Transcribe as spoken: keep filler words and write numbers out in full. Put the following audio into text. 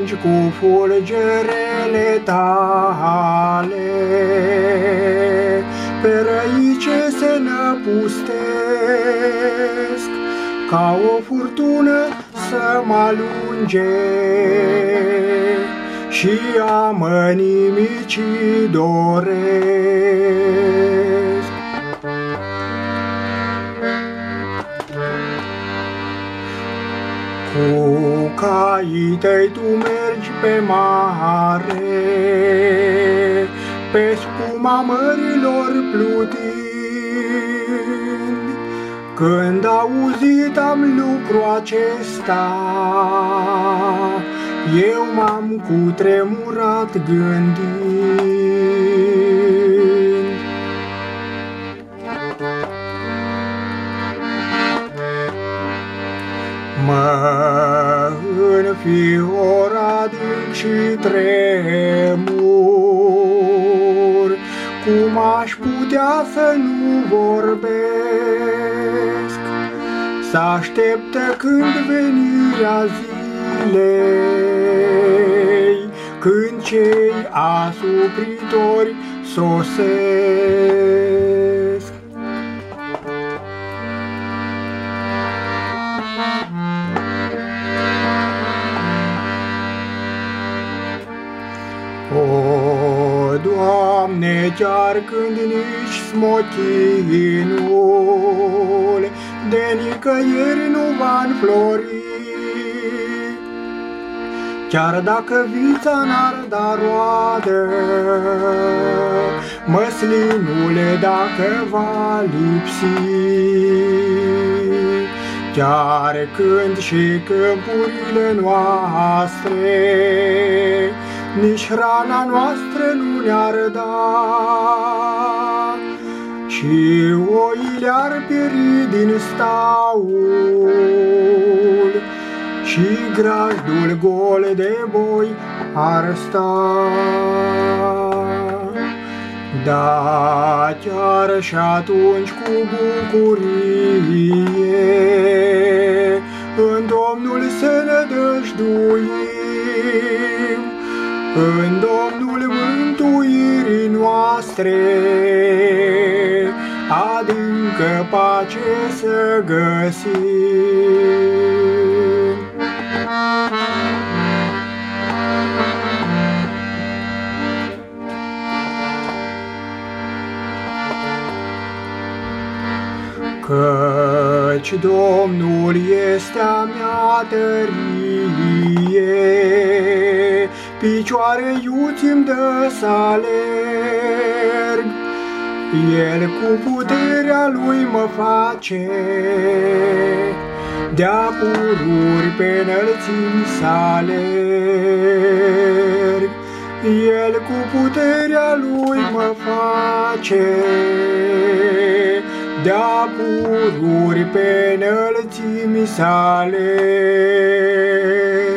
atingi cu fulgerele tale pe răii ce se năpustesc, ca o furtună să mă alunge și a mă nimici doresc. Cu caii tăi tu mergi pe mare, pe spuma mărilor plutind. Când auzit am lucru acesta, eu m-am cutremurat gândind. Mă înfior adânc și tremur, cum aș putea să nu vorbesc? S-așteptă când venirea zilei, când cei asupritori sosesc. O, Doamne, chiar când nici smochinul de nicăieri nu va înflori, chiar dacă vița n-ar da roadă, măslinule dacă va lipsi, chiar când și câmpurile noastre nici hrana noastră nu ne-ar da, și oile ar pieri din staul, și grajdul gol de boi ar sta. Da, chiar și atunci cu bucurie în Domnul să ne dăjduim, în Domnul mântuirii noastre, adâncă pace să găsim. Căci Domnul este a mea tărie, picioare iuți-mi dă să alerg, El cu puterea Lui mă face, de-a pururi pe înălțimi să alerg. El cu puterea Lui mă face, de-a pururi pe înălțimi să alerg.